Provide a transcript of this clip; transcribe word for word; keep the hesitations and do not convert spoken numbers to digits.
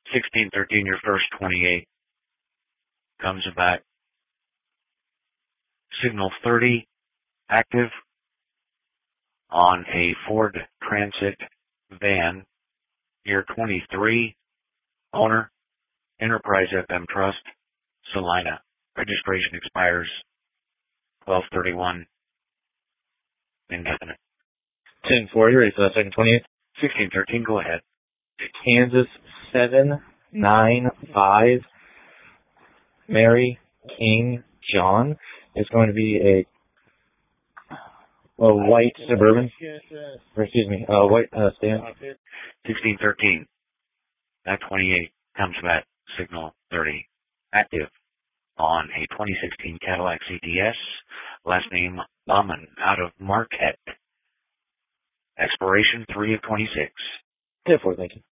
sixteen thirteen, your first twenty-eight comes back. Signal thirty, active on a Ford Transit van. Year twenty-three, owner, Enterprise F M Trust, Salina. Registration expires twelve thirty-one, indefinite. ten four, you ready for that second twenty-eight? sixteen thirteen, go ahead. Kansas seven nine five, Mary King John. It's going to be a a white Suburban, or excuse me, a white uh, Stan. sixteen thirteen, that twenty-eight comes back, signal thirty, active on a twenty sixteen Cadillac C T S, last name Bauman, out of Marquette. Expiration three of twenty-six. ten four, thank you.